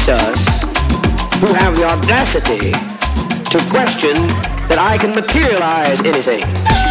amongst us who have the audacity to question that I can materialize anything.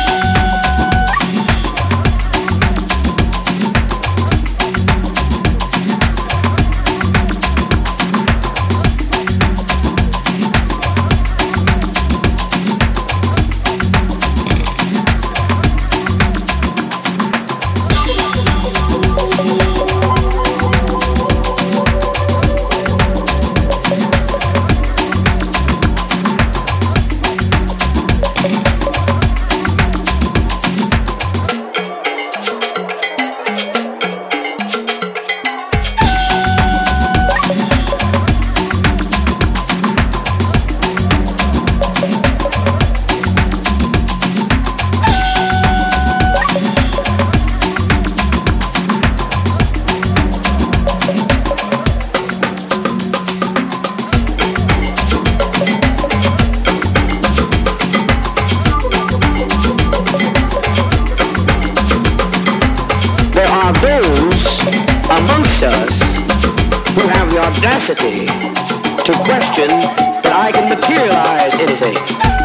To question that I can materialize anything.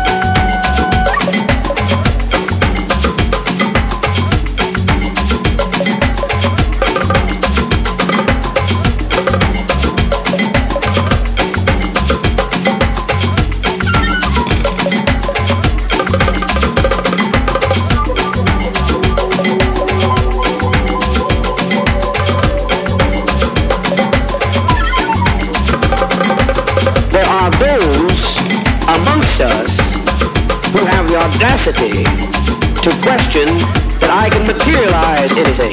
Us who have the audacity to question that I can materialize anything.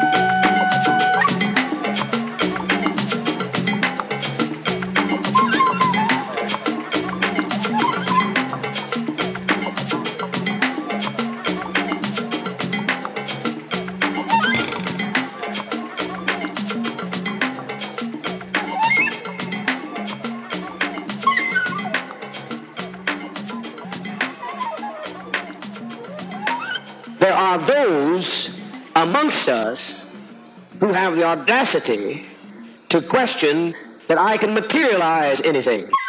There are those amongst us who have the audacity to question that I can materialize anything.